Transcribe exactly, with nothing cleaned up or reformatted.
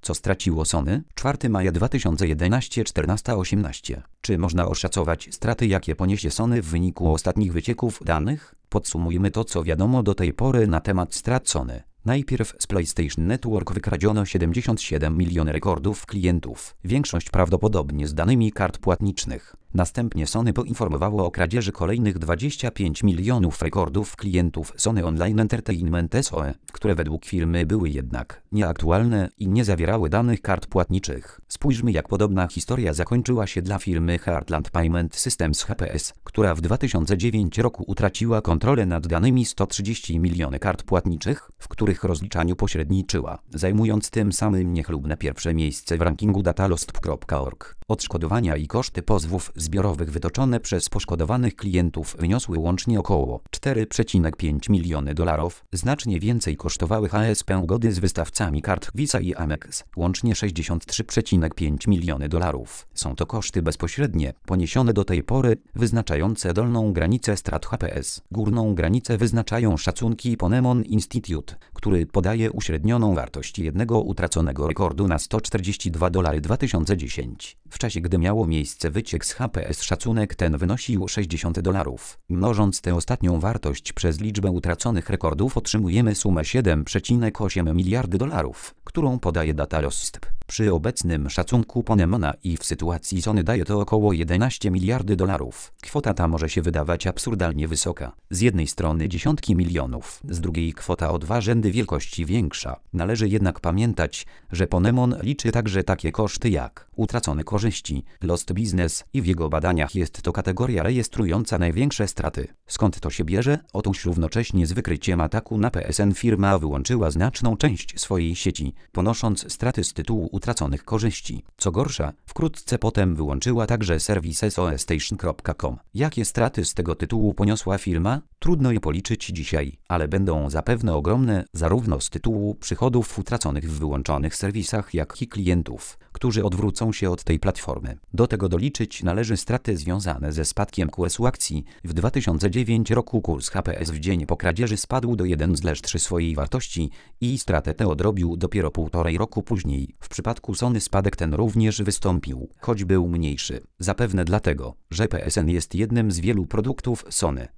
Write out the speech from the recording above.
Co straciło Sony? czwartego maja dwa tysiące jedenastego czternaście osiemnaście. Czy można oszacować straty, jakie poniesie Sony w wyniku ostatnich wycieków danych? Podsumujmy to, co wiadomo do tej pory na temat strat Sony. Najpierw z PlayStation Network wykradziono siedemdziesiąt siedem milionów rekordów klientów, większość prawdopodobnie z danymi kart płatniczych. Następnie Sony poinformowało o kradzieży kolejnych dwudziestu pięciu milionów rekordów klientów Sony Online Entertainment S O E, które według firmy były jednak nieaktualne i nie zawierały danych kart płatniczych. Spójrzmy, jak podobna historia zakończyła się dla firmy Heartland Payment Systems H P S, która w dwa tysiące dziewiątym roku utraciła kontrolę nad danymi sto trzydziestu milionów kart płatniczych, w których rozliczaniu pośredniczyła, zajmując tym samym niechlubne pierwsze miejsce w rankingu datalost kropka org. Odszkodowania i koszty pozwów zbiorowych wytoczone przez poszkodowanych klientów wyniosły łącznie około cztery przecinek pięć miliony dolarów. Znacznie więcej kosztowały H S P ugody z wystawcami kart Visa i Amex, łącznie sześćdziesiąt trzy przecinek pięć miliony dolarów. Są to koszty bezpośrednie, poniesione do tej pory, wyznaczające dolną granicę strat H P S. Górną granicę wyznaczają szacunki Ponemon Institute, który podaje uśrednioną wartość jednego utraconego rekordu na sto czterdzieści dwa dolary dwa tysiące dziesięć. W czasie, gdy miało miejsce wyciek z H P S, szacunek ten wynosił sześćdziesiąt dolarów. Mnożąc tę ostatnią wartość przez liczbę utraconych rekordów, otrzymujemy sumę siedem przecinek osiem miliardy dolarów, którą podaje Datalost. Przy obecnym szacunku Ponemona i w sytuacji Sony daje to około jedenaście miliardy dolarów. Kwota ta może się wydawać absurdalnie wysoka. Z jednej strony dziesiątki milionów, z drugiej kwota o dwa rzędy wielkości większa. Należy jednak pamiętać, że Ponemon liczy także takie koszty jak utracone korzyści, lost business i w jego badaniach jest to kategoria rejestrująca największe straty. Skąd to się bierze? Otóż równocześnie z wykryciem ataku na P S N firma wyłączyła znaczną część swojej sieci, ponosząc straty z tytułu utraconych korzyści. Co gorsza, wkrótce potem wyłączyła także serwis S O E Station kropka com. Jakie straty z tego tytułu poniosła firma? Trudno je policzyć dzisiaj, ale będą zapewne ogromne, zarówno z tytułu przychodów utraconych w wyłączonych serwisach, jak i klientów, którzy odwrócą się od tej platformy. Do tego doliczyć należy straty związane ze spadkiem kursu akcji. W dwa tysiące dziewiątym roku kurs H P S w dzień po kradzieży spadł do jeden przecinek trzy swojej wartości i stratę tę odrobił dopiero półtorej roku później. W przypadku Sony spadek ten również wystąpił, choć był mniejszy. Zapewne dlatego, że P S N jest jednym z wielu produktów Sony.